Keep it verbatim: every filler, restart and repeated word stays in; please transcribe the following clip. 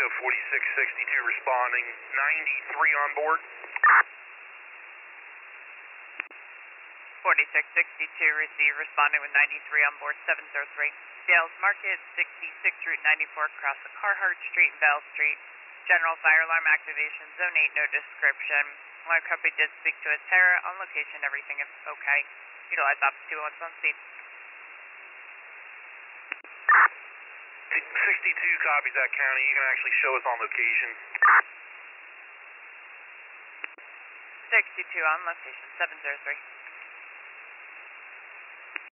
forty-six sixty-two responding, ninety-three on board. forty-six sixty-two receive, responding with ninety-three on board, seven zero three. Dales Market, sixty-six Route ninety-four, across the Carhart Street and Bell Street. General fire alarm activation, zone eight, no description. Alarm company did speak to a Terra. On location, everything is okay. Utilize Ops two one on speed. sixty-two copies that, County. You can actually show us on location. sixty-two on location, seven zero three.